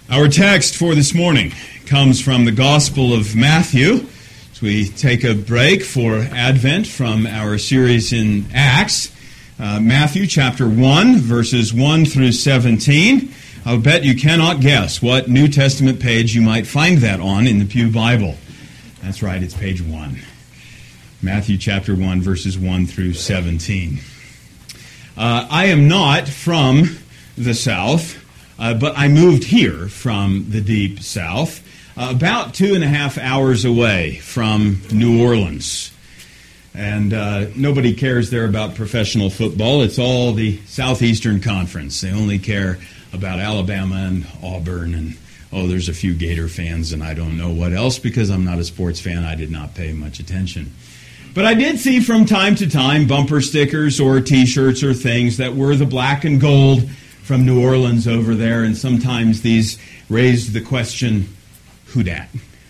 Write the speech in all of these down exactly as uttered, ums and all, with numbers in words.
Our text for this morning comes from the Gospel of Matthew. As we take a break for Advent from our series in Acts, uh, Matthew chapter one, verses one through seventeen. I'll bet you cannot guess what New Testament page you might find that on in the Pew Bible. That's right, it's page one. Matthew chapter one, verses one through seventeen. Uh, I am not from the South. Uh, but I moved here from the deep South, uh, about two and a half hours away from New Orleans. And uh, nobody cares there about professional football. It's all the Southeastern Conference. They only care about Alabama and Auburn and, oh, there's a few Gator fans and I don't know what else because I'm not a sports fan. I did not pay much attention. But I did see from time to time bumper stickers or T-shirts or things that were the black and gold from New Orleans over there, and sometimes these raised the question, who dat?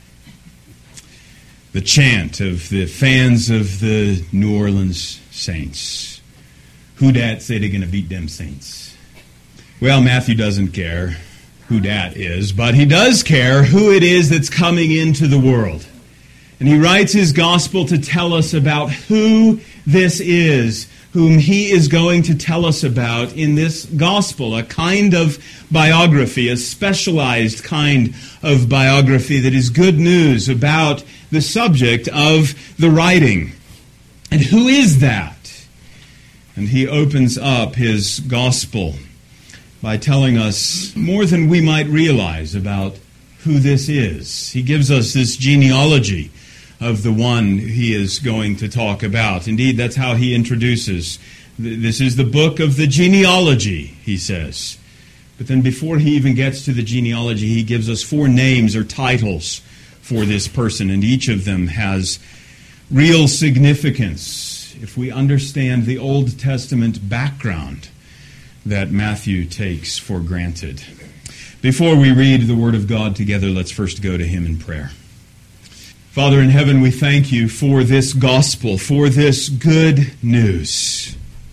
The chant of the fans of the New Orleans Saints. Who dat say they're going to beat them Saints? Well, Matthew doesn't care who dat is, but he does care who it is that's coming into the world. And he writes his gospel to tell us about who this is, whom he is going to tell us about in this gospel, a kind of biography, a specialized kind of biography that is good news about the subject of the writing. And who is that? And he opens up his gospel by telling us more than we might realize about who this is. He gives us this genealogy of the one he is going to talk about. Indeed, that's how he introduces. This is the book of the genealogy, he says. But then before he even gets to the genealogy, he gives us four names or titles for this person, and each of them has real significance if we understand the Old Testament background that Matthew takes for granted. Before we read the Word of God together, let's first go to him in prayer. Father in heaven, we thank you for this gospel, for this good news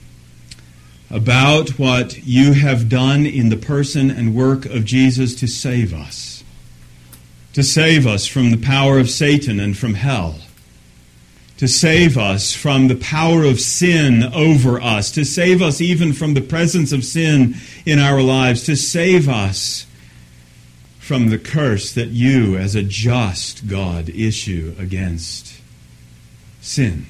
about what you have done in the person and work of Jesus to save us, to save us from the power of Satan and from hell, to save us from the power of sin over us, to save us even from the presence of sin in our lives, to save us from the curse that you, as a just God, issue against sin,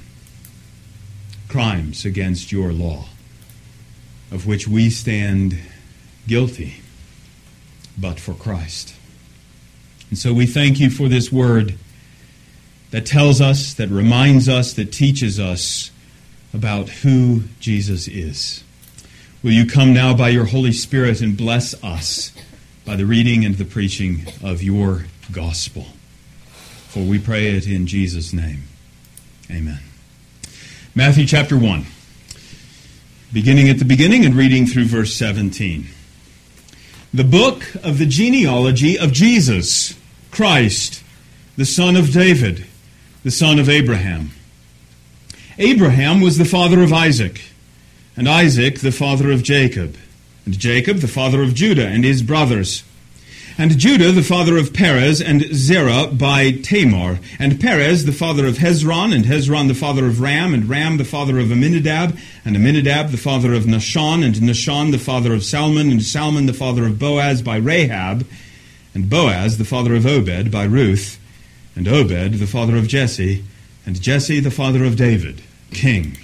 crimes against your law, of which we stand guilty, but for Christ. And so we thank you for this word that tells us, that reminds us, that teaches us about who Jesus is. Will you come now by your Holy Spirit and bless us by the reading and the preaching of your gospel. For we pray it in Jesus' name. Amen. Matthew chapter one, beginning at the beginning and reading through verse seventeen. The book of the genealogy of Jesus, Christ, the son of David, the son of Abraham. Abraham was the father of Isaac, and Isaac the father of Jacob, and Jacob the father of Judah and his brothers, and Judah the father of Perez and Zerah by Tamar, and Perez the father of Hezron, and Hezron the father of Ram, and Ram the father of Amminadab, and Amminadab the father of Nahshon, and Nahshon the father of Salmon, and Salmon the father of Boaz by Rahab, and Boaz the father of Obed by Ruth, and Obed the father of Jesse, and Jesse the father of David, king.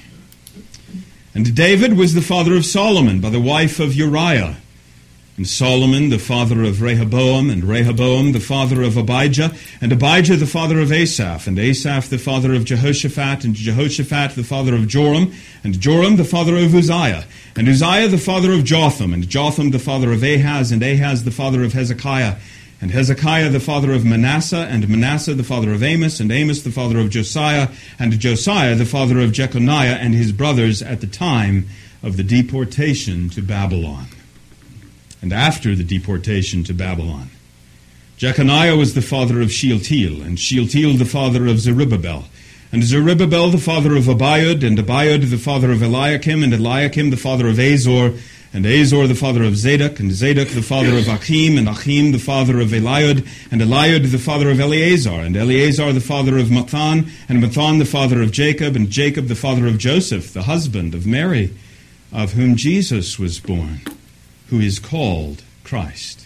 And David was the father of Solomon by the wife of Uriah, and Solomon the father of Rehoboam, and Rehoboam the father of Abijah, and Abijah the father of Asaph, and Asaph the father of Jehoshaphat, and Jehoshaphat the father of Joram, and Joram the father of Uzziah, and Uzziah the father of Jotham, and Jotham the father of Ahaz, and Ahaz the father of Hezekiah, and Hezekiah the father of Manasseh, and Manasseh the father of Amos, and Amos the father of Josiah, and Josiah the father of Jeconiah and his brothers at the time of the deportation to Babylon. And after the deportation to Babylon, Jeconiah was the father of Shealtiel, and Shealtiel the father of Zerubbabel, and Zerubbabel the father of Abiud, and Abiud the father of Eliakim, and Eliakim the father of Azor, and Azor the father of Zadok, and Zadok the father of Achim, and Achim the father of Eliud, and Eliud the father of Eleazar, and Eleazar the father of Mathan, and Mathan the father of Jacob, and Jacob the father of Joseph, the husband of Mary, of whom Jesus was born, who is called Christ.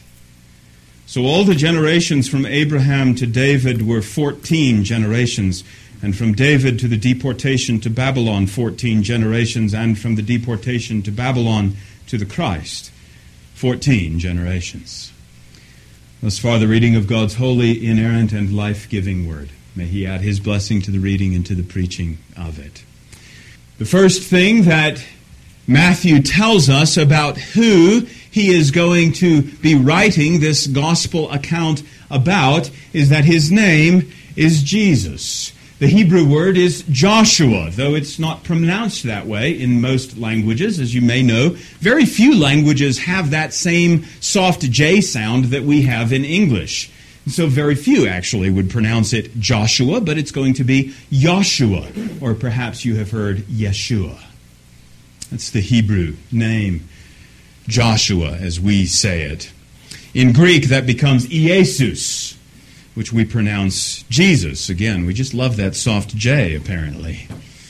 So all the generations from Abraham to David were fourteen generations, and from David to the deportation to Babylon, fourteen generations, and from the deportation to Babylon to the Christ, fourteen generations. Thus far the reading of God's holy, inerrant, and life-giving word. May He add His blessing to the reading and to the preaching of it. The first thing that Matthew tells us about who he is going to be writing this gospel account about is that his name is Jesus. The Hebrew word is Joshua, though it's not pronounced that way in most languages, as you may know. Very few languages have that same soft J sound that we have in English. And so very few actually would pronounce it Joshua, but it's going to be Yoshua, or perhaps you have heard Yeshua. That's the Hebrew name, Joshua, as we say it. In Greek, that becomes Iesus, which we pronounce Jesus. Again, we just love that soft J, apparently.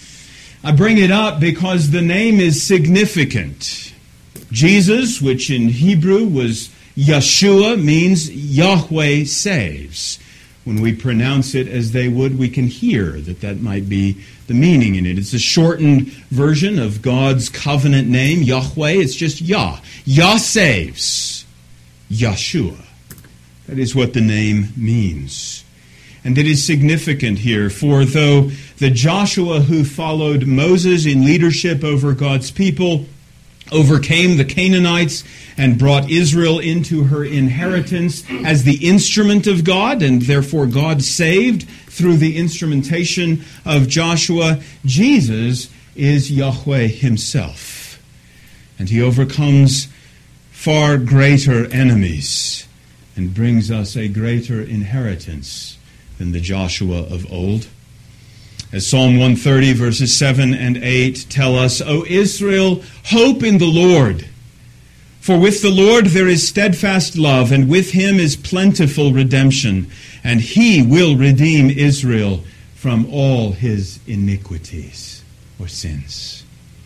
I bring it up because the name is significant. Jesus, which in Hebrew was Yeshua, means Yahweh saves. When we pronounce it as they would, we can hear that that might be the meaning in it. It's a shortened version of God's covenant name, Yahweh. It's just Yah. Yah saves. Yeshua. That is what the name means. And it is significant here, for though the Joshua who followed Moses in leadership over God's people overcame the Canaanites and brought Israel into her inheritance as the instrument of God, and therefore God saved through the instrumentation of Joshua, Jesus is Yahweh himself. And he overcomes far greater enemies and brings us a greater inheritance than the Joshua of old. As Psalm one thirty, verses seven and eight tell us, O Israel, hope in the Lord. For with the Lord there is steadfast love, and with him is plentiful redemption, and he will redeem Israel from all his iniquities or sins.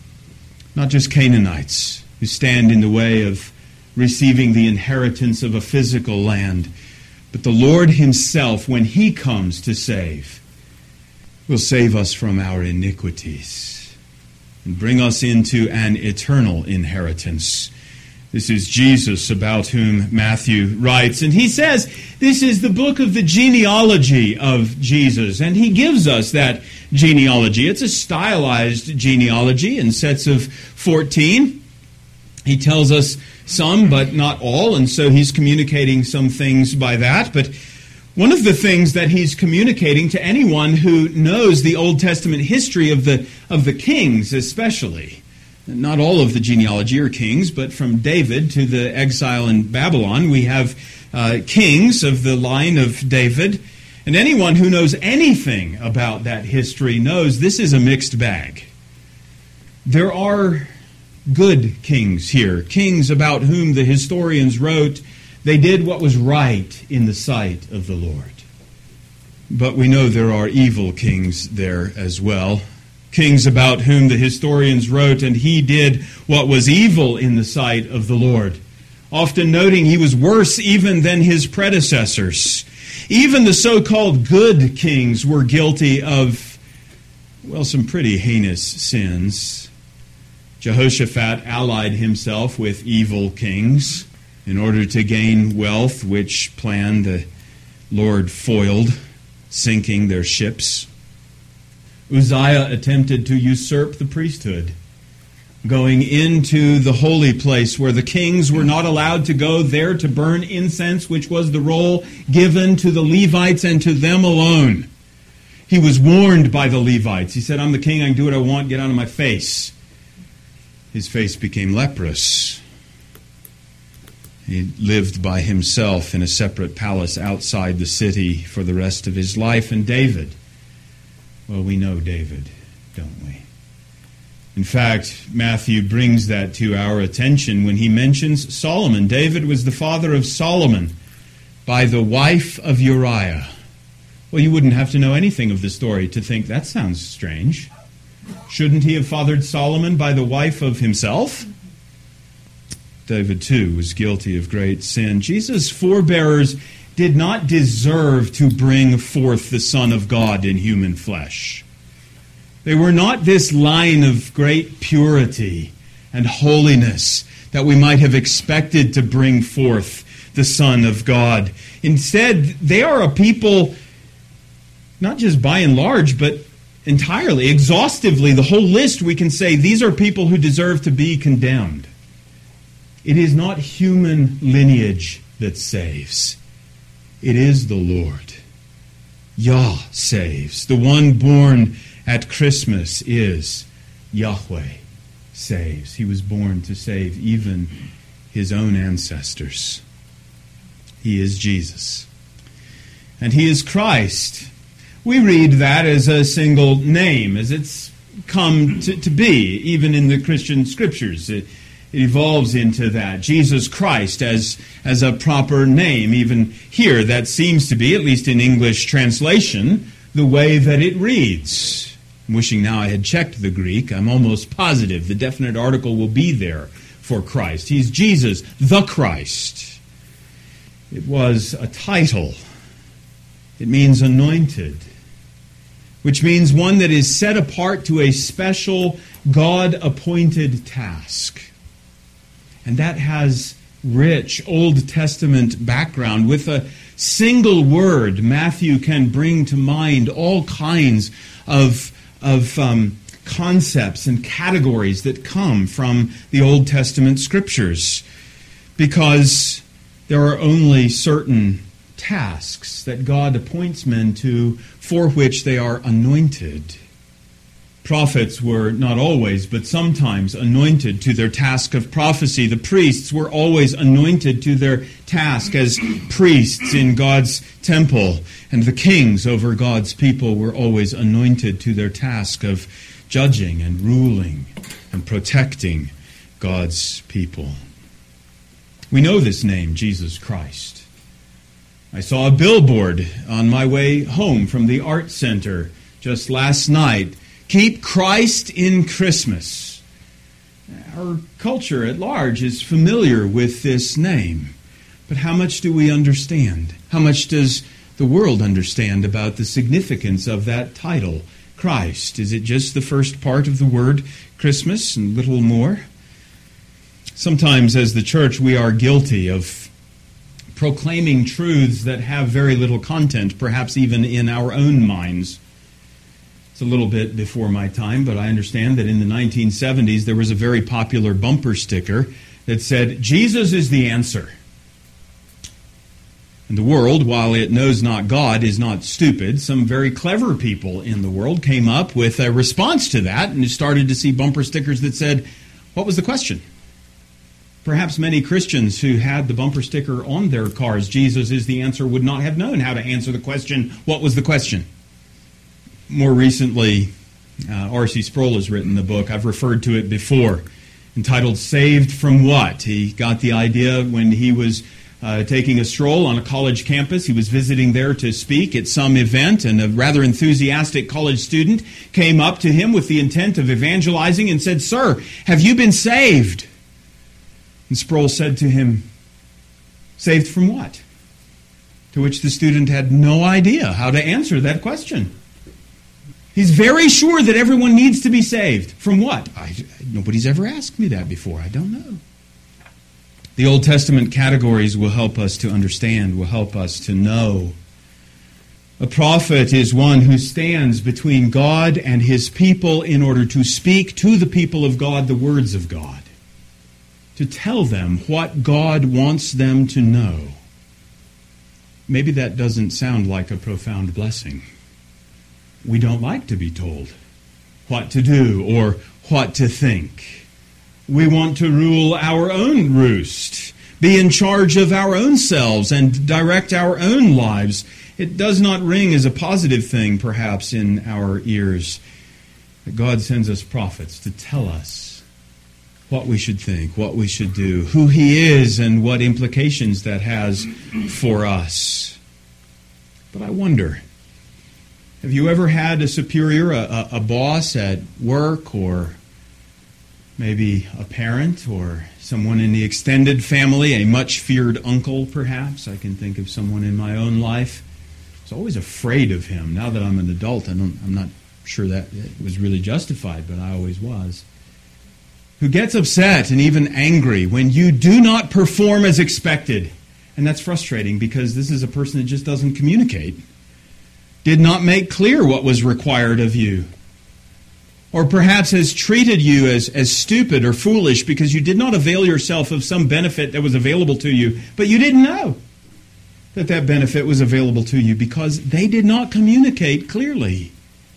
Not just Canaanites who stand in the way of receiving the inheritance of a physical land, but the Lord himself, when he comes to save, will save us from our iniquities and bring us into an eternal inheritance. This is Jesus about whom Matthew writes. And he says this is the book of the genealogy of Jesus. And he gives us that genealogy. It's a stylized genealogy in sets of fourteen. He tells us some, but not all. And so he's communicating some things by that. But one of the things that he's communicating to anyone who knows the Old Testament history of the of the kings especially, not all of the genealogy are kings, but from David to the exile in Babylon, we have uh, kings of the line of David. And anyone who knows anything about that history knows this is a mixed bag. There are good kings here, kings about whom the historians wrote, they did what was right in the sight of the Lord. But we know there are evil kings there as well. Kings about whom the historians wrote, and he did what was evil in the sight of the Lord, often noting he was worse even than his predecessors. Even the so-called good kings were guilty of, well, some pretty heinous sins. Jehoshaphat allied himself with evil kings in order to gain wealth, which plan the Lord foiled, sinking their ships. Uzziah attempted to usurp the priesthood, going into the holy place where the kings were not allowed to go there to burn incense, which was the role given to the Levites and to them alone. He was warned by the Levites. He said, I'm the king, I can do what I want, get out of my face. His face became leprous. He lived by himself in a separate palace outside the city for the rest of his life. And David, well, we know David, don't we? In fact, Matthew brings that to our attention when he mentions Solomon. David was the father of Solomon by the wife of Uriah. Well, you wouldn't have to know anything of the story to think that sounds strange. Shouldn't he have fathered Solomon by the wife of himself? David, too, was guilty of great sin. Jesus' forebearers did not deserve to bring forth the Son of God in human flesh. They were not this line of great purity and holiness that we might have expected to bring forth the Son of God. Instead, they are a people, not just by and large, but entirely, exhaustively, the whole list, we can say these are people who deserve to be condemned. It is not human lineage that saves. It is the Lord. Yah saves. The one born at Christmas is Yahweh saves. He was born to save even his own ancestors. He is Jesus. And he is Christ. We read that as a single name, as it's come to, to be, even in the Christian Scriptures. It, it evolves into that. Jesus Christ as, as a proper name. Even here, that seems to be, at least in English translation, the way that it reads. I'm wishing now I had checked the Greek. I'm almost positive the definite article will be there for Christ. He's Jesus, the Christ. It was a title. It means anointed, which means one that is set apart to a special God-appointed task. And that has rich Old Testament background. With a single word, Matthew can bring to mind all kinds of, of um, concepts and categories that come from the Old Testament Scriptures, because there are only certain tasks that God appoints men to for which they are anointed. Prophets were not always, but sometimes anointed to their task of prophecy. The priests were always anointed to their task as priests in God's temple. And the kings over God's people were always anointed to their task of judging and ruling and protecting God's people. We know this name, Jesus Christ. I saw a billboard on my way home from the art center just last night. Keep Christ in Christmas. Our culture at large is familiar with this name. But how much do we understand? How much does the world understand about the significance of that title, Christ? Is it just the first part of the word Christmas and little more? Sometimes as the church we are guilty of proclaiming truths that have very little content, perhaps even in our own minds. It's a little bit before my time, but I understand that in the nineteen seventies there was a very popular bumper sticker that said, Jesus is the answer. And the world, while it knows not God, is not stupid. Some very clever people in the world came up with a response to that, and you started to see bumper stickers that said, what was the question? Perhaps many Christians who had the bumper sticker on their cars, Jesus is the answer, would not have known how to answer the question, what was the question? More recently, uh, R C Sproul has written the book, I've referred to it before, entitled Saved from What? He got the idea when he was uh, taking a stroll on a college campus. He was visiting there to speak at some event, and a rather enthusiastic college student came up to him with the intent of evangelizing and said, Sir, have you been saved? And Sproul said to him, saved from what? To which the student had no idea how to answer that question. He's very sure that everyone needs to be saved. From what? I, nobody's ever asked me that before. I don't know. The Old Testament categories will help us to understand, will help us to know. A prophet is one who stands between God and his people in order to speak to the people of God the words of God, to tell them what God wants them to know. Maybe that doesn't sound like a profound blessing. We don't like to be told what to do or what to think. We want to rule our own roost, be in charge of our own selves, and direct our own lives. It does not ring as a positive thing, perhaps, in our ears. that God sends us prophets to tell us what we should think, what we should do, who He is, and what implications that has for us. But I wonder, have you ever had a superior, a, a boss at work, or maybe a parent, or someone in the extended family, a much-feared uncle, perhaps? I can think of someone in my own life. I was always afraid of him. Now that I'm an adult, I don't, I'm not sure that it was really justified, but I always was. Who gets upset and even angry when you do not perform as expected. And that's frustrating because this is a person that just doesn't communicate. Did not make clear what was required of you. Or perhaps has treated you as, as stupid or foolish because you did not avail yourself of some benefit that was available to you, but you didn't know that that benefit was available to you because they did not communicate clearly.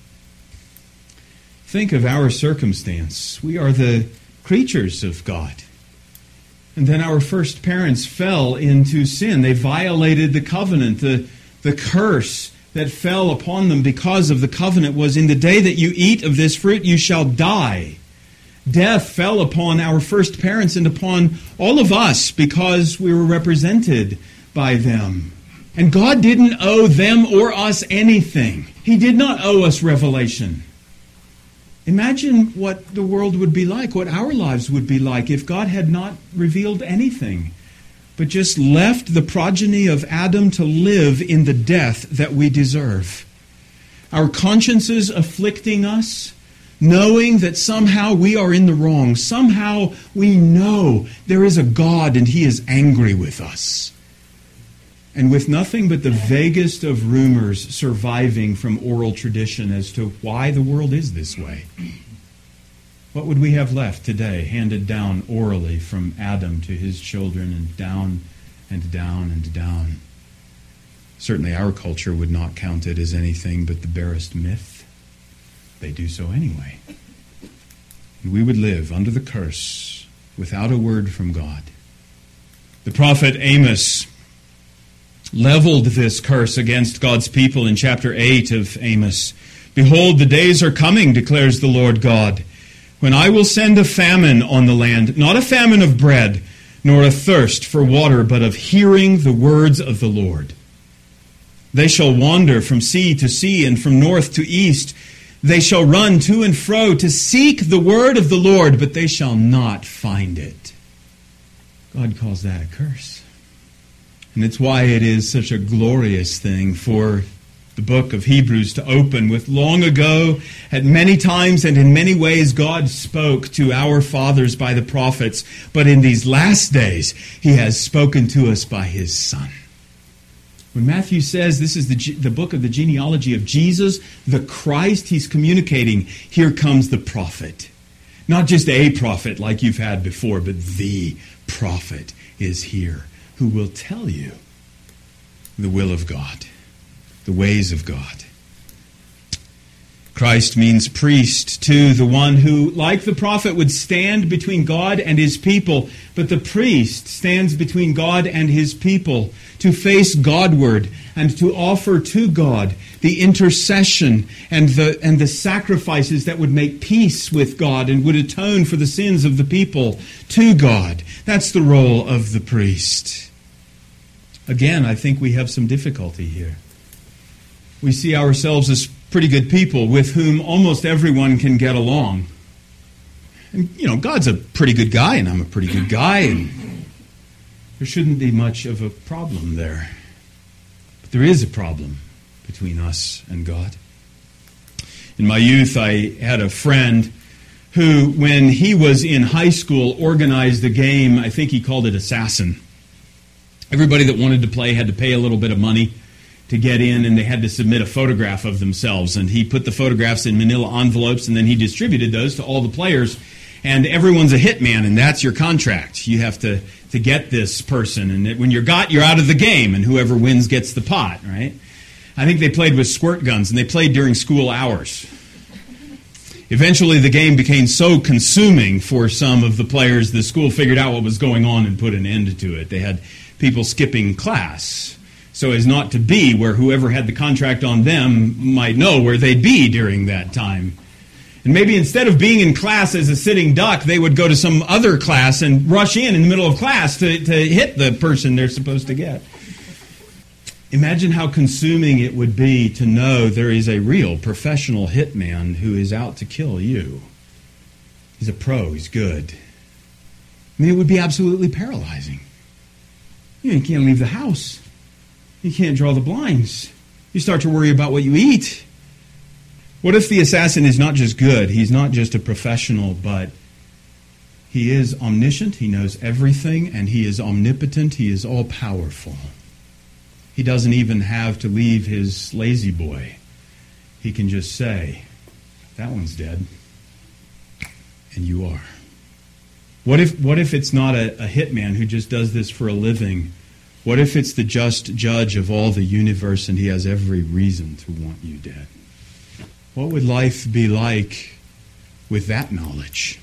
Think of our circumstance. We are the creatures of God. And then our first parents fell into sin. They violated the covenant. The, the curse that fell upon them because of the covenant was, in the day that you eat of this fruit, you shall die. Death fell upon our first parents and upon all of us because we were represented by them. And God didn't owe them or us anything. He did not owe us revelation. Imagine what the world would be like, what our lives would be like if God had not revealed anything, but just left the progeny of Adam to live in the death that we deserve. Our consciences afflicting us, knowing that somehow we are in the wrong. Somehow we know there is a God and He is angry with us. And with nothing but the vaguest of rumors surviving from oral tradition as to why the world is this way. What would we have left today, handed down orally from Adam to his children and down and down and down? Certainly our culture would not count it as anything but the barest myth. They do so anyway. And we would live under the curse without a word from God. The prophet Amos leveled this curse against God's people in chapter eight of Amos. Behold, the days are coming, declares the Lord God, when I will send a famine on the land, not a famine of bread, nor a thirst for water, but of hearing the words of the Lord. They shall wander from sea to sea and from north to east. They shall run to and fro to seek the word of the Lord, but they shall not find it. God calls that a curse. And it's why it is such a glorious thing for the book of Hebrews to open with long ago, at many times and in many ways, God spoke to our fathers by the prophets. But in these last days, He has spoken to us by His Son. When Matthew says this is the, the book of the genealogy of Jesus, the Christ, he's communicating, here comes the prophet. Not just a prophet like you've had before, but the prophet is here, who will tell you the will of God, the ways of God. Christ means priest, too, the one who, like the prophet, would stand between God and His people. But the priest stands between God and His people to face Godward and to offer to God the intercession and the, and the sacrifices that would make peace with God and would atone for the sins of the people to God. That's the role of the priest. Again, I think we have some difficulty here. We see ourselves as pretty good people with whom almost everyone can get along. And, you know, God's a pretty good guy, and I'm a pretty good guy, and there shouldn't be much of a problem there. But there is a problem between us and God. In my youth, I had a friend who, when he was in high school, organized a game. I think he called it Assassin. Everybody that wanted to play had to pay a little bit of money to get in, and they had to submit a photograph of themselves. And he put the photographs in manila envelopes, and then he distributed those to all the players. And everyone's a hitman, and that's your contract. You have to, to get this person. And when you're got, you're out of the game, and whoever wins gets the pot, right? I think they played with squirt guns, and they played during school hours. Eventually, the game became so consuming for some of the players, the school figured out what was going on and put an end to it. They had people skipping class so as not to be where whoever had the contract on them might know where they'd be during that time. And maybe instead of being in class as a sitting duck, they would go to some other class and rush in in the middle of class to, to hit the person they're supposed to get. Imagine how consuming it would be to know there is a real professional hitman who is out to kill you. He's a pro, he's good. I mean, it would be absolutely paralyzing. You can't leave the house. You can't draw the blinds. You start to worry about what you eat. What if the assassin is not just good, he's not just a professional, but he is omniscient, he knows everything, and he is omnipotent, he is all-powerful. He doesn't even have to leave his lazy boy. He can just say, that one's dead, and you are. What if what if it's not a, a hitman who just does this for a living? What if it's the just judge of all the universe and he has every reason to want you dead? What would life be like with that knowledge?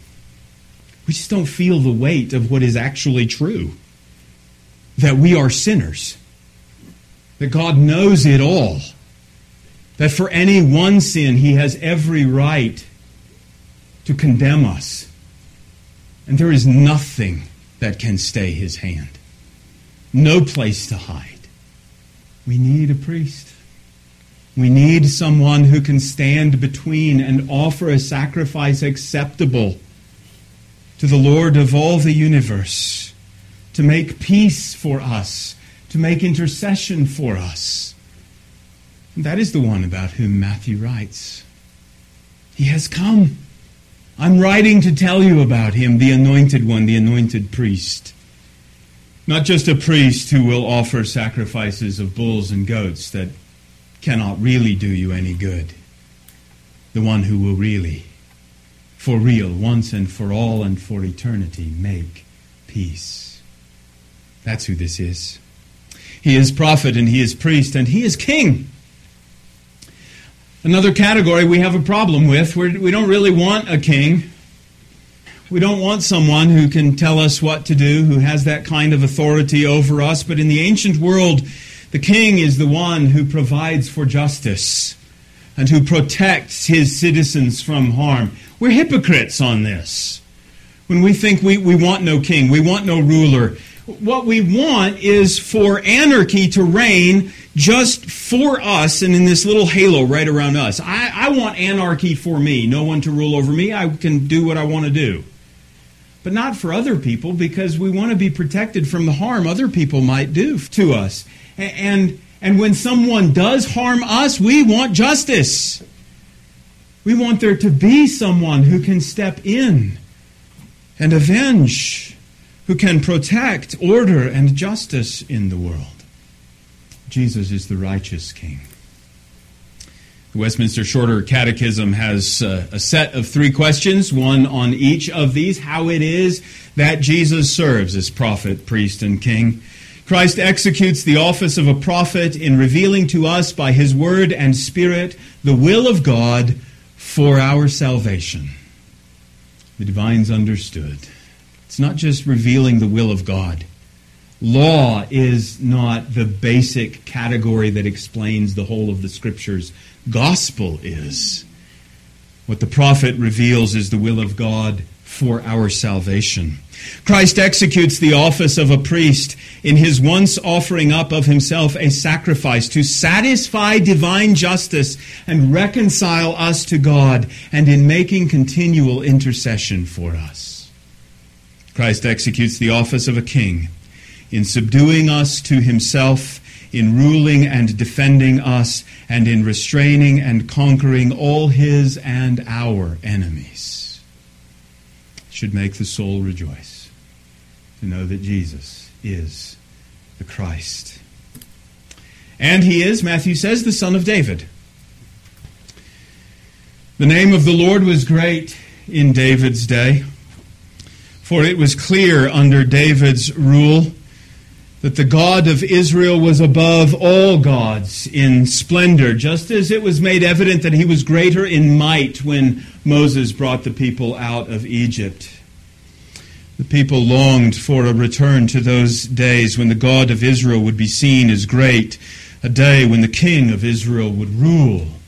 We just don't feel the weight of what is actually true. That we are sinners. That God knows it all. That for any one sin, he has every right to condemn us. And there is nothing that can stay his hand. No place to hide. We need a priest. We need someone who can stand between and offer a sacrifice acceptable to the Lord of all the universe, to make peace for us, to make intercession for us. And that is the one about whom Matthew writes. He has come. I'm writing to tell you about him, the anointed one, the anointed priest. Not just a priest who will offer sacrifices of bulls and goats that cannot really do you any good. The one who will really, for real, once and for all and for eternity, make peace. That's who this is. He is prophet and he is priest and he is king. Another category we have a problem with. We're, we don't really want a king. We don't want someone who can tell us what to do, who has that kind of authority over us. But in the ancient world, the king is the one who provides for justice and who protects his citizens from harm. We're hypocrites on this. When we think we, we want no king, we want no ruler, what we want is for anarchy to reign just for us and in this little halo right around us. I, I want anarchy for me, no one to rule over me. I can do what I want to do. But not for other people, because we want to be protected from the harm other people might do to us. And, and when someone does harm us, we want justice. We want there to be someone who can step in and avenge, who can protect order and justice in the world. Jesus is the righteous King. The Westminster Shorter Catechism has uh, a set of three questions, one on each of these. How it is that Jesus serves as prophet, priest, and king. Christ executes the office of a prophet in revealing to us by his word and spirit the will of God for our salvation. The divines understood. It's not just revealing the will of God. Law is not the basic category that explains the whole of the Scriptures. Gospel is. What the prophet reveals is the will of God for our salvation. Christ executes the office of a priest in his once offering up of himself a sacrifice to satisfy divine justice and reconcile us to God, and in making continual intercession for us. Christ executes the office of a king in subduing us to himself, in ruling and defending us, and in restraining and conquering all his and our enemies. It should make the soul rejoice to know that Jesus is the Christ. And he is, Matthew says, the Son of David. The name of the Lord was great in David's day, for it was clear under David's rule that the God of Israel was above all gods in splendor, just as it was made evident that he was greater in might when Moses brought the people out of Egypt. The people longed for a return to those days when the God of Israel would be seen as great, a day when the King of Israel would rule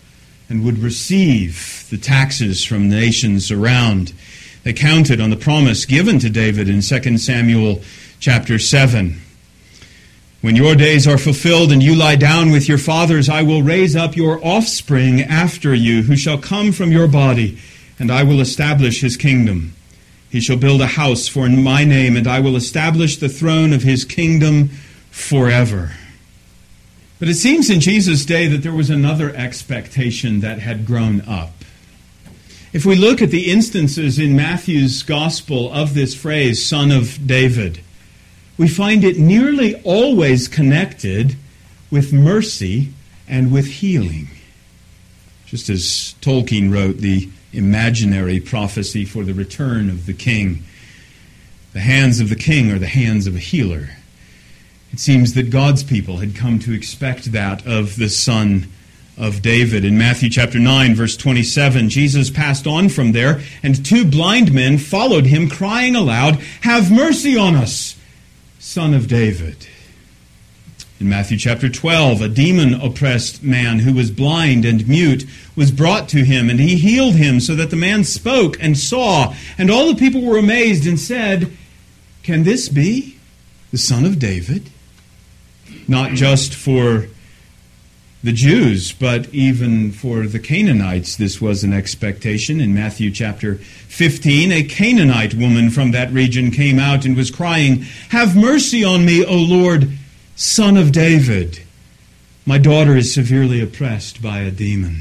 and would receive the taxes from nations around. They counted on the promise given to David in Second Samuel chapter seven. When your days are fulfilled and you lie down with your fathers, I will raise up your offspring after you, who shall come from your body, and I will establish his kingdom. He shall build a house for my name, and I will establish the throne of his kingdom forever. But it seems in Jesus' day that there was another expectation that had grown up. If we look at the instances in Matthew's gospel of this phrase, Son of David, we find it nearly always connected with mercy and with healing. Just as Tolkien wrote the imaginary prophecy for the return of the king. The hands of the king are the hands of a healer. It seems that God's people had come to expect that of the Son of David. In Matthew chapter nine, verse twenty-seven, Jesus passed on from there, and two blind men followed him, crying aloud, "Have mercy on us, Son of David." In Matthew chapter twelve, a demon-oppressed man who was blind and mute was brought to him, and he healed him so that the man spoke and saw. And all the people were amazed and said, "Can this be the Son of David?" Not just for the Jews, but even for the Canaanites, this was an expectation. In Matthew chapter fifteen, a Canaanite woman from that region came out and was crying, "Have mercy on me, O Lord, Son of David. My daughter is severely oppressed by a demon."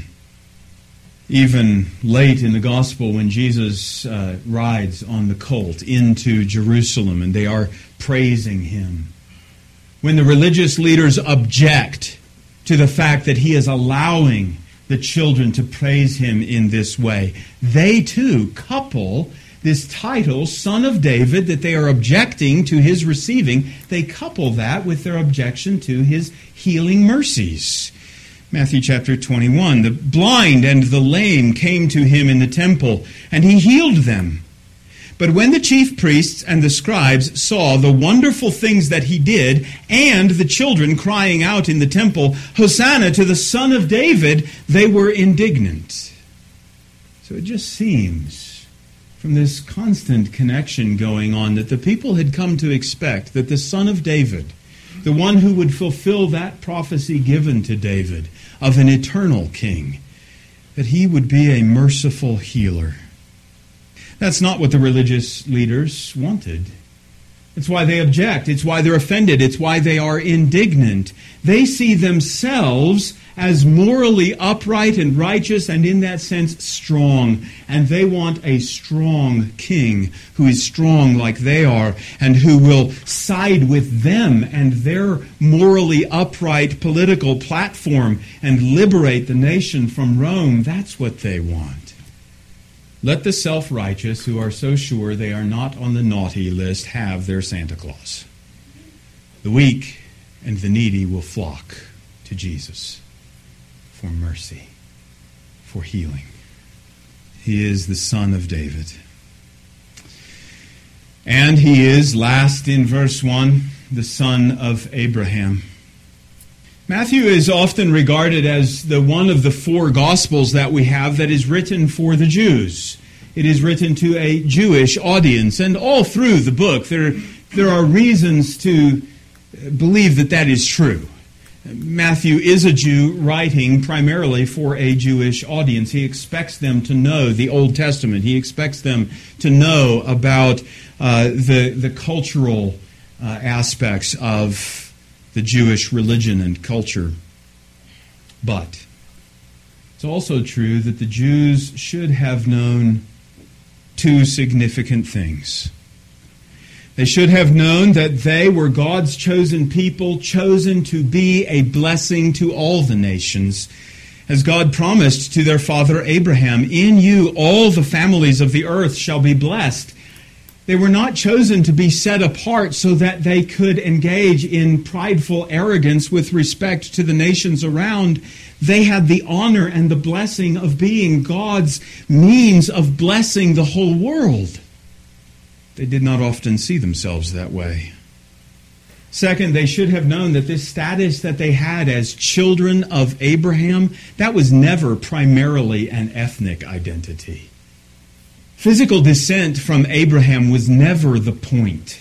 Even late in the gospel, when Jesus uh, rides on the colt into Jerusalem and they are praising him, when the religious leaders object to the fact that he is allowing the children to praise him in this way, they too couple this title, Son of David, that they are objecting to his receiving, they couple that with their objection to his healing mercies. Matthew chapter twenty-one, the blind and the lame came to him in the temple, and he healed them. But when the chief priests and the scribes saw the wonderful things that he did, and the children crying out in the temple, "Hosanna to the Son of David," they were indignant. So it just seems, from this constant connection going on, that the people had come to expect that the Son of David, the one who would fulfill that prophecy given to David of an eternal king, that he would be a merciful healer. That's not what the religious leaders wanted. It's why they object. It's why they're offended. It's why they are indignant. They see themselves as morally upright and righteous and in that sense strong. And they want a strong king who is strong like they are and who will side with them and their morally upright political platform and liberate the nation from Rome. That's what they want. Let the self-righteous, who are so sure they are not on the naughty list, have their Santa Claus. The weak and the needy will flock to Jesus for mercy, for healing. He is the Son of David. And he is, last in verse one, the son of Abraham. Matthew is often regarded as the one of the four Gospels that we have that is written for the Jews. It is written to a Jewish audience, and all through the book there, there are reasons to believe that that is true. Matthew is a Jew writing primarily for a Jewish audience. He expects them to know the Old Testament. He expects them to know about uh, the, the cultural uh, aspects of the Jewish religion and culture. But it's also true that the Jews should have known two significant things. They should have known that they were God's chosen people, chosen to be a blessing to all the nations. As God promised to their father Abraham, "In you all the families of the earth shall be blessed." They were not chosen to be set apart so that they could engage in prideful arrogance with respect to the nations around. They had the honor and the blessing of being God's means of blessing the whole world. They did not often see themselves that way. Second, they should have known that this status that they had as children of Abraham, that was never primarily an ethnic identity. Physical descent from Abraham was never the point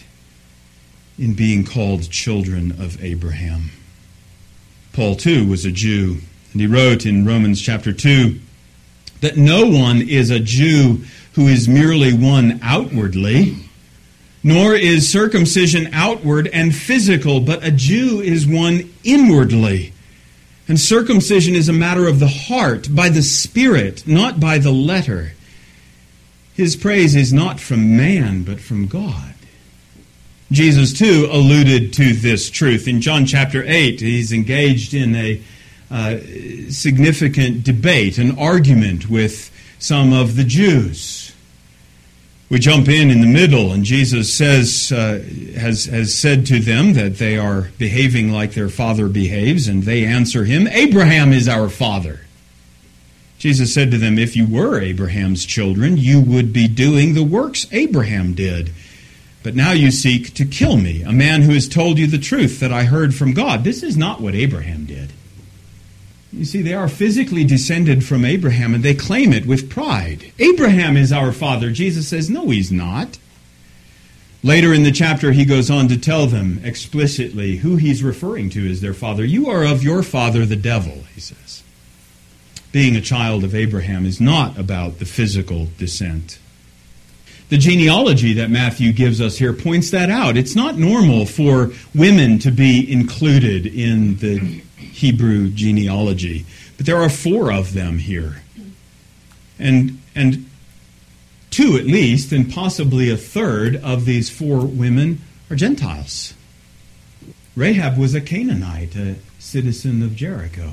in being called children of Abraham. Paul, too, was a Jew, and he wrote in Romans chapter two that no one is a Jew who is merely one outwardly, nor is circumcision outward and physical, but a Jew is one inwardly. And circumcision is a matter of the heart, by the Spirit, not by the letter. His praise is not from man, but from God. Jesus, too, alluded to this truth. In John chapter eight, he's engaged in a uh, significant debate, an argument with some of the Jews. We jump in in the middle, and Jesus says, uh, has, has said to them that they are behaving like their father behaves, and they answer him, "Abraham is our father." Jesus said to them, "If you were Abraham's children, you would be doing the works Abraham did. But now you seek to kill me, a man who has told you the truth that I heard from God. This is not what Abraham did." You see, they are physically descended from Abraham, and they claim it with pride. "Abraham is our father." Jesus says, no, he's not. Later in the chapter, he goes on to tell them explicitly who he's referring to as their father. "You are of your father, the devil," he says. Being a child of Abraham is not about the physical descent. The genealogy that Matthew gives us here points that out. It's not normal for women to be included in the Hebrew genealogy, but there are four of them here. And, and two at least, and possibly a third of these four women are Gentiles. Rahab was a Canaanite, a citizen of Jericho.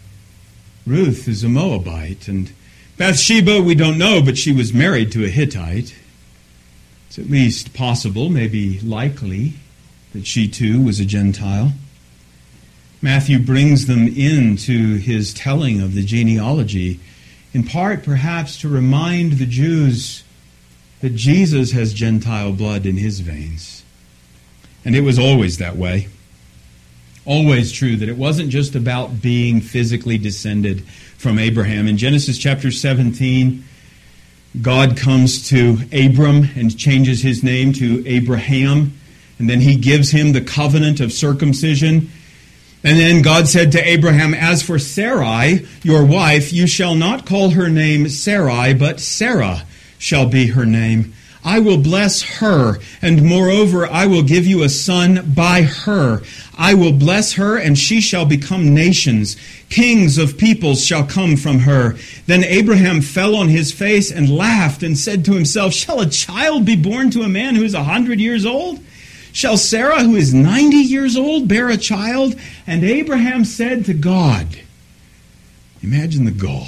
Ruth is a Moabite, and Bathsheba, we don't know, but she was married to a Hittite. It's at least possible, maybe likely, that she too was a Gentile. Matthew brings them into his telling of the genealogy, in part perhaps to remind the Jews that Jesus has Gentile blood in his veins. And it was always that way. Always true that it wasn't just about being physically descended from Abraham. In Genesis chapter seventeen, God comes to Abram and changes his name to Abraham, and then he gives him the covenant of circumcision. And then God said to Abraham, "As for Sarai, your wife, you shall not call her name Sarai, but Sarah shall be her name. I will bless her, and moreover, I will give you a son by her. I will bless her, and she shall become nations. Kings of peoples shall come from her." Then Abraham fell on his face and laughed and said to himself, "Shall a child be born to a man who is a hundred years old? Shall Sarah, who is ninety years old, bear a child?" And Abraham said to God, imagine the gall.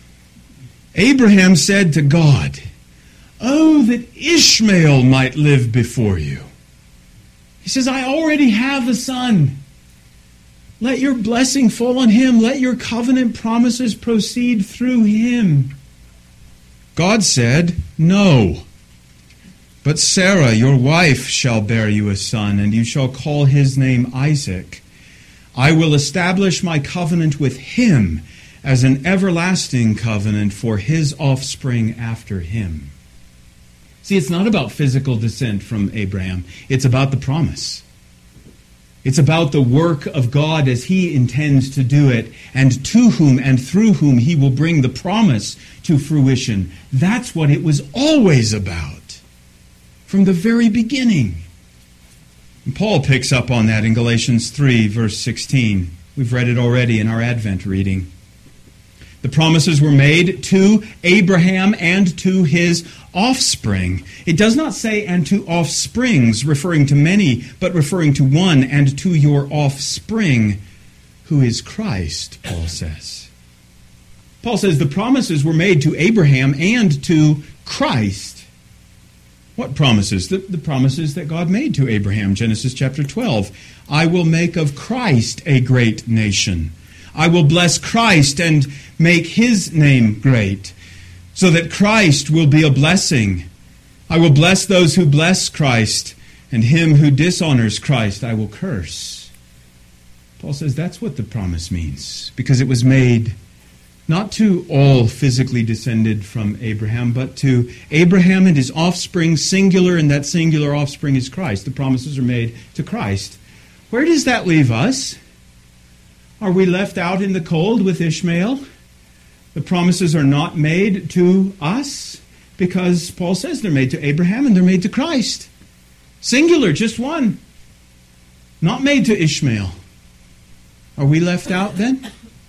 Abraham said to God, "Oh, that Ishmael might live before you." He says, "I already have a son. Let your blessing fall on him. Let your covenant promises proceed through him." God said, "No. But Sarah, your wife, shall bear you a son, and you shall call his name Isaac. I will establish my covenant with him as an everlasting covenant for his offspring after him." See, it's not about physical descent from Abraham. It's about the promise. It's about the work of God as he intends to do it, and to whom and through whom he will bring the promise to fruition. That's what it was always about, from the very beginning. And Paul picks up on that in Galatians three, verse sixteen. We've read it already in our Advent reading. The promises were made to Abraham and to his offspring. It does not say "and to offsprings," referring to many, but referring to one, "and to your offspring," who is Christ, Paul says. Paul says the promises were made to Abraham and to Christ. What promises? The, the promises that God made to Abraham, Genesis chapter twelve. "I will make of Christ a great nation. I will bless Christ and make his name great, so that Christ will be a blessing. I will bless those who bless Christ, and him who dishonors Christ I will curse. Paul says that's what the promise means, because it was made not to all physically descended from Abraham, but to Abraham and his offspring, singular, and that singular offspring is Christ. The promises are made to Christ. Where does that leave us? Are we left out in the cold with Ishmael? The promises are not made to us, because Paul says they're made to Abraham and they're made to Christ. Singular, just one. Not made to Ishmael. Are we left out then?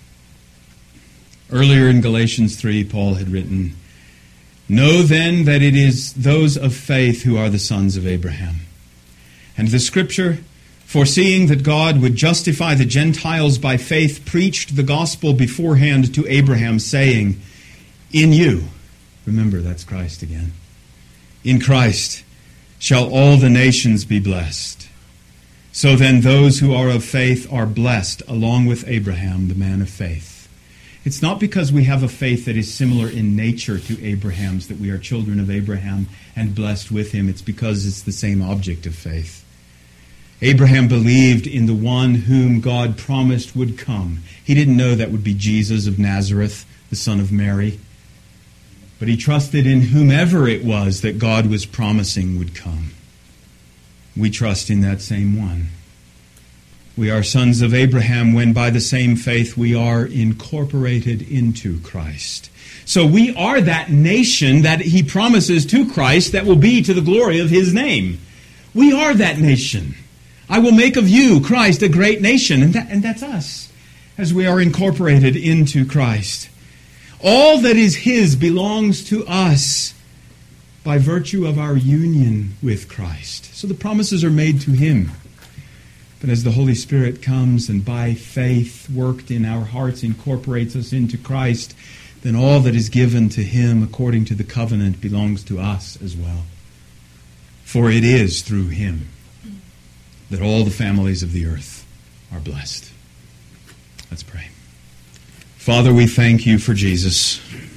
Earlier in Galatians three, Paul had written, "Know then that it is those of faith who are the sons of Abraham." And the Scripture, foreseeing that God would justify the Gentiles by faith, preached the gospel beforehand to Abraham, saying, "In you," remember that's Christ again, "in Christ shall all the nations be blessed." So then those who are of faith are blessed along with Abraham, the man of faith. It's not because we have a faith that is similar in nature to Abraham's that we are children of Abraham and blessed with him. It's because it's the same object of faith. Abraham believed in the one whom God promised would come. He didn't know that would be Jesus of Nazareth, the son of Mary. But he trusted in whomever it was that God was promising would come. We trust in that same one. We are sons of Abraham when by the same faith we are incorporated into Christ. So we are that nation that he promises to Christ that will be to the glory of his name. We are that nation. I will make of you, Christ, a great nation. And, that, and that's us, as we are incorporated into Christ. All that is his belongs to us by virtue of our union with Christ. So the promises are made to him. But as the Holy Spirit comes and by faith worked in our hearts incorporates us into Christ, then all that is given to him according to the covenant belongs to us as well. For it is through him that all the families of the earth are blessed. Let's pray. Father, we thank you for Jesus.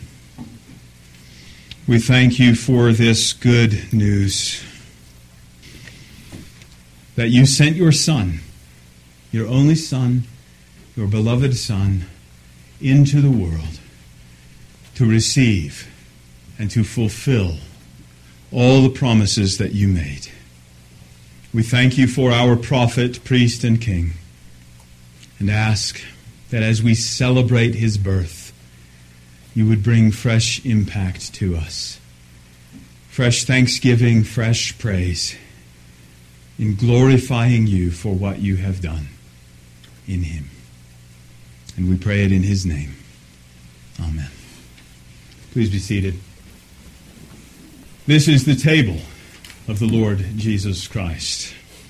We thank you for this good news that you sent your Son, your only Son, your beloved Son, into the world to receive and to fulfill all the promises that you made. We thank you for our prophet, priest, and king, and ask that as we celebrate his birth, you would bring fresh impact to us, fresh thanksgiving, fresh praise, in glorifying you for what you have done in him. And we pray it in his name. Amen. Please be seated. This is the table of the Lord Jesus Christ.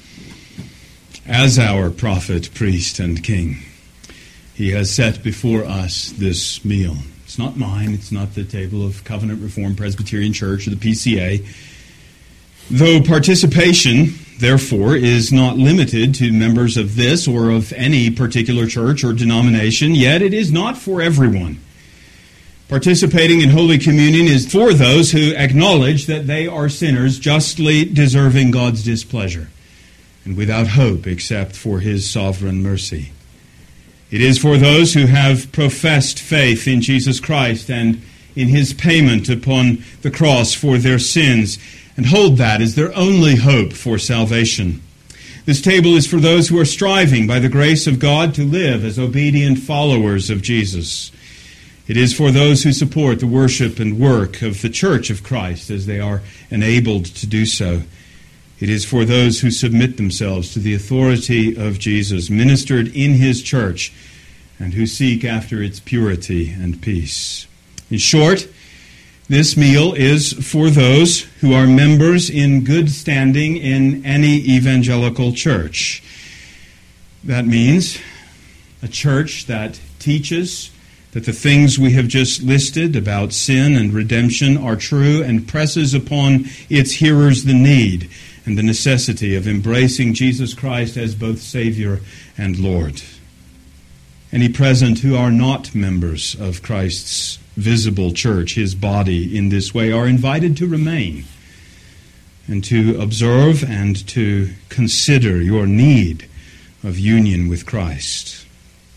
As our prophet, priest, and king, he has set before us this meal. It's not mine. It's not the table of Covenant Reformed Presbyterian Church or the P C A. Though participation, therefore, is not limited to members of this or of any particular church or denomination, yet it is not for everyone. Participating in Holy Communion is for those who acknowledge that they are sinners justly deserving God's displeasure and without hope except for his sovereign mercy. It is for those who have professed faith in Jesus Christ and in his payment upon the cross for their sins and hold that as their only hope for salvation. This table is for those who are striving by the grace of God to live as obedient followers of Jesus. It is for those who support the worship and work of the Church of Christ as they are enabled to do so. It is for those who submit themselves to the authority of Jesus, ministered in his church, and who seek after its purity and peace. In short, this meal is for those who are members in good standing in any evangelical church. That means a church that teaches that the things we have just listed about sin and redemption are true and presses upon its hearers the need and the necessity of embracing Jesus Christ as both Savior and Lord. Any present who are not members of Christ's visible church, his body, in this way, are invited to remain and to observe and to consider your need of union with Christ.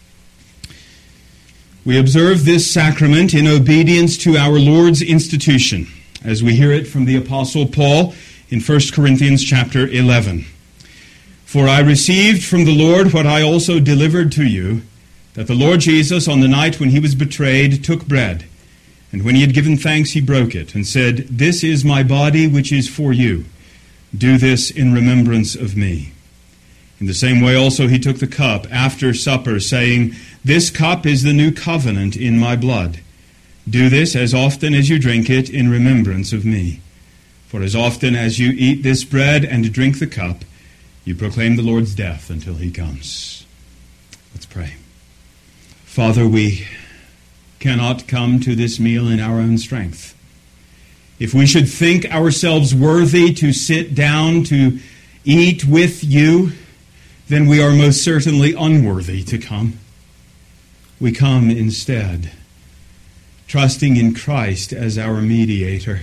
We observe this sacrament in obedience to our Lord's institution, as we hear it from the Apostle Paul in First Corinthians chapter eleven. For I received from the Lord what I also delivered to you, that the Lord Jesus, on the night when he was betrayed, took bread, and when he had given thanks, he broke it, and said, "This is my body, which is for you. Do this in remembrance of me." In the same way also he took the cup after supper, saying, "This cup is the new covenant in my blood. Do this as often as you drink it in remembrance of me. For as often as you eat this bread and drink the cup, you proclaim the Lord's death until he comes." Let's pray. Father, we cannot come to this meal in our own strength. If we should think ourselves worthy to sit down to eat with you, then we are most certainly unworthy to come. We come instead, trusting in Christ as our mediator.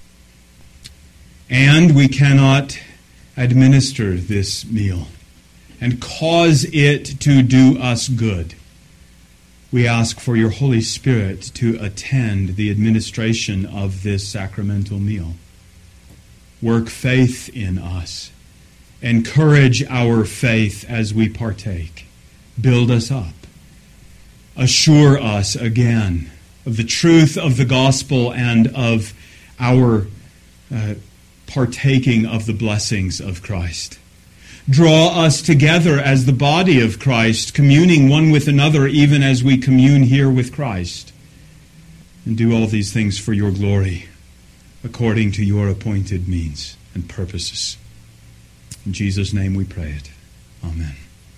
And we cannot administer this meal and cause it to do us good. We ask for your Holy Spirit to attend the administration of this sacramental meal. Work faith in us. Encourage our faith as we partake. Build us up. Assure us again of the truth of the gospel and of our uh, partaking of the blessings of Christ. Draw us together as the body of Christ, communing one with another even as we commune here with Christ. And do all these things for your glory, according to your appointed means and purposes. In Jesus' name we pray it. Amen.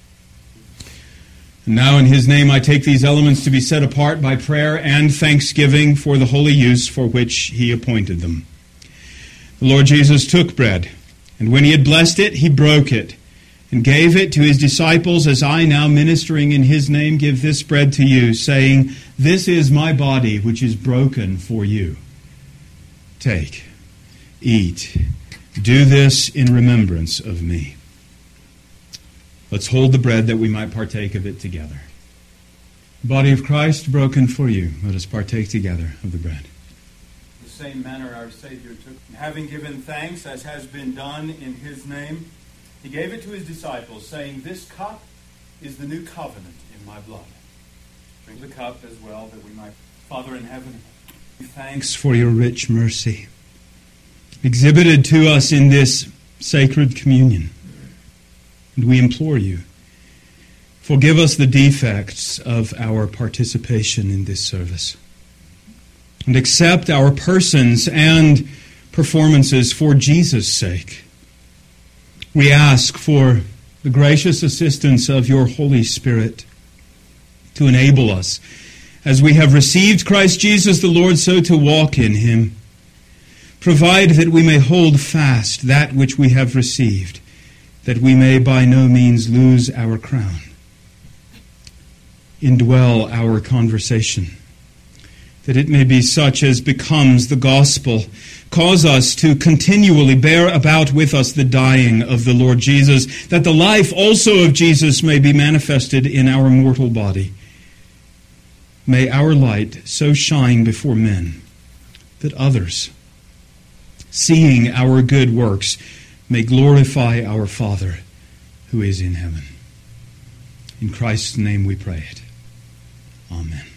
And now in his name I take these elements to be set apart by prayer and thanksgiving for the holy use for which he appointed them. The Lord Jesus took bread, and when he had blessed it, he broke it, and gave it to his disciples, as I now, ministering in his name, give this bread to you, saying, "This is my body, which is broken for you. Take, eat, do this in remembrance of me." Let's hold the bread that we might partake of it together. The body of Christ broken for you. Let us partake together of the bread. The same manner our Savior took, having given thanks as has been done in his name, he gave it to his disciples, saying, "This cup is the new covenant in my blood. Drink the cup as well, that we might, Father in heaven, give thanks for your rich mercy exhibited to us in this sacred communion. And we implore you, forgive us the defects of our participation in this service, and accept our persons and performances for Jesus' sake. We ask for the gracious assistance of your Holy Spirit to enable us, as we have received Christ Jesus the Lord, so to walk in him. Provide that we may hold fast that which we have received, that we may by no means lose our crown. Indwell our conversation, that it may be such as becomes the gospel. Cause us to continually bear about with us the dying of the Lord Jesus, that the life also of Jesus may be manifested in our mortal body. May our light so shine before men that others, seeing our good works, may glorify our Father who is in heaven. In Christ's name we pray it. Amen.